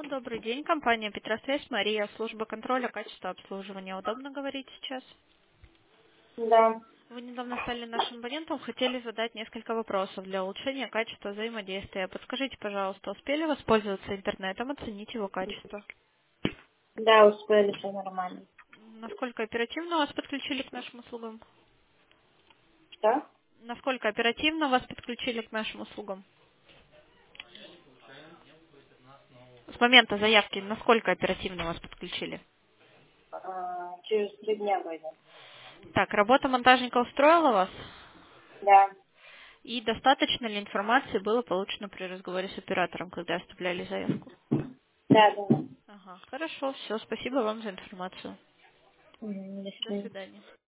Добрый день, компания Петросвязь, Мария, служба контроля качества обслуживания. Удобно говорить сейчас? Да. Вы недавно стали нашим абонентом, хотели задать несколько вопросов для улучшения качества взаимодействия. Подскажите, пожалуйста, успели воспользоваться интернетом, оценить его качество? Да, успели, все нормально. Насколько оперативно вас подключили к нашим услугам? Что? Насколько оперативно вас подключили к нашим услугам? С момента заявки, насколько оперативно вас подключили? Через 3 дня выйдем. Так, работа монтажника устроила вас? Да. И достаточно ли информации было получено при разговоре с оператором, когда оставляли заявку? Да, да. Ага, хорошо, все, спасибо вам за информацию. До До свидания. свидания.